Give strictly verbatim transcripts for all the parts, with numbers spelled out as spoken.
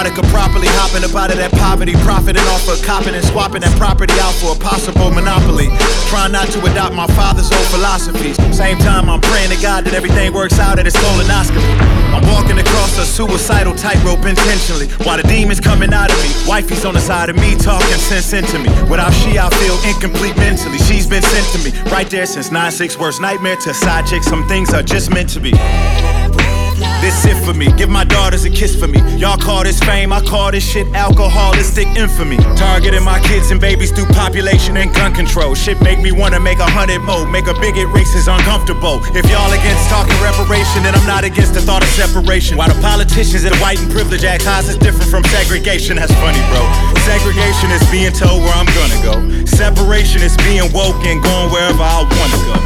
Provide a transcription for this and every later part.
Nobody could properly hopping up out of that poverty, profiting off of copping and swapping that property out for a possible monopoly. Trying not to adopt my father's old philosophies. Same time I'm praying to God that everything works out at his colonoscopy. I'm walking across a suicidal tightrope intentionally, while the demons coming out of me. Wifey's on the side of me talking sense into me. Without she I feel incomplete mentally. She's been sent to me right there since nine six worst nightmare to side chick. Some things are just meant to be. This it for me, give my daughters a kiss for me. Y'all call this fame, I call this shit alcoholistic infamy. Targeting my kids and babies through population and gun control. Shit make me wanna make a hundred more, make a bigot racist uncomfortable. If y'all against talking reparation, then I'm not against the thought of separation. While the politicians and white and privilege act high is different from segregation. That's funny, bro. Segregation is being told where I'm gonna go. Separation is being woke and going wherever I wanna go.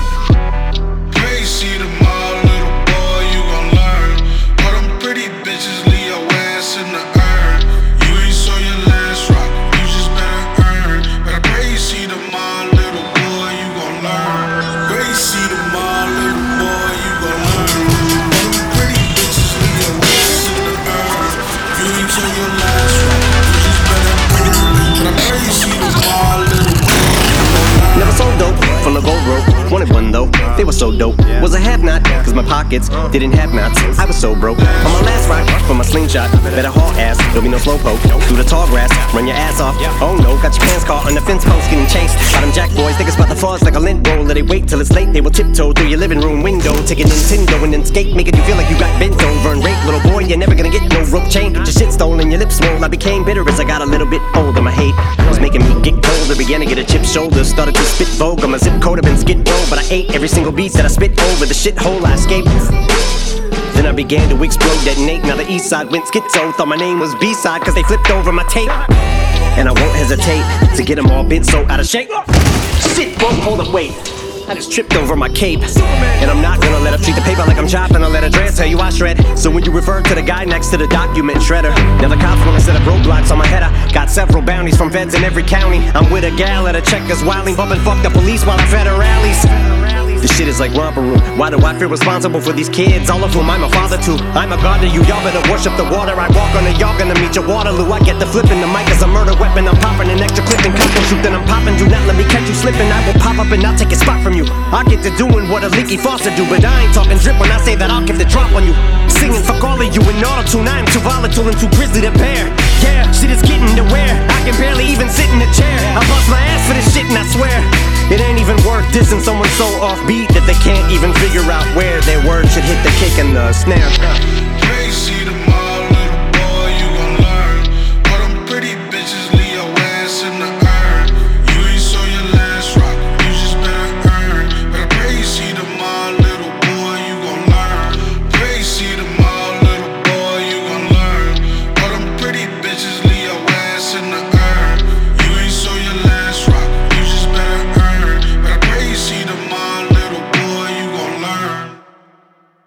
Hey, see tomorrow, little boy, you gon' learn. All them pretty bitches leave your ass in the urn. You ain't saw your last rock, you just better earn. But I pray you see tomorrow, little boy, you gon' learn. Pray you see tomorrow, little boy, you gon' learn. All them pretty bitches leave your ass in the urn. You ain't saw your last rock, you just better earn. But I pray you see tomorrow, little boy, you gon' learn. Never sold dope, full of gold rope. Wanted one though, they were so dope. Was a have-not, cause my pockets didn't have knots. I was so broke. On my last rock, for my slingshot, better haul ass, there'll be no slowpoke. Through the tall grass, run your ass off. Oh no, got your pants caught on the fence post getting chased. By them jack boys, think it's about the fuzz like a lint roller. They wait till it's late, they will tiptoe through your living room window. Take a Nintendo and then skate, making you feel like you got bent over and raped. Little boy, you're never gonna get no rope chain. Get your shit stolen, your lips swole. I became bitter as I got a little bit older. My hate was making me get colder. Began to get a chip shoulder, started to spit vulgar. My zip code had been skid row, but I ate every single beat that I spit over. The shithole I escaped. Then I began to explode, detonate. Now the east side went schizo. Thought my name was B-side cause they flipped over my tape. And I won't hesitate to get them all bent so out of shape. Shit, whoa, hold up, wait. I just tripped over my cape. And I'm not gonna let her treat the paper like I'm chopping. I'll let her dress, tell you I shred. So when you refer to the guy next to the document shredder, now the cops wanna set up roadblocks on my head. I got several bounties from feds in every county. I'm with a gal at a Checkers wilding, bumping fuck the police while I fed her rallies. This shit is like romper room. Why do I feel responsible for these kids? All of whom I'm a father to. I'm a god to you, y'all better worship the water. I walk on it, y'all gonna meet your Waterloo. I get the flipping, the mic is a murder weapon. I'm popping an extra clip and custom shoot. Then I'm popping, do not let me catch you slipping. I will pop up and I'll take a spot from you. I get to doing what a leaky faucet do, but I ain't talking drip when I say that I'll give the drop on you. Singing fuck all of you in auto-tune. I am too volatile and too grizzly to bear. Yeah, shit is getting to wear. I can barely even sit in a chair. I bust my ass for this shit and I swear it ain't even worth dissing someone so offbeat that they can't even figure out where their words should hit the kick and the snare.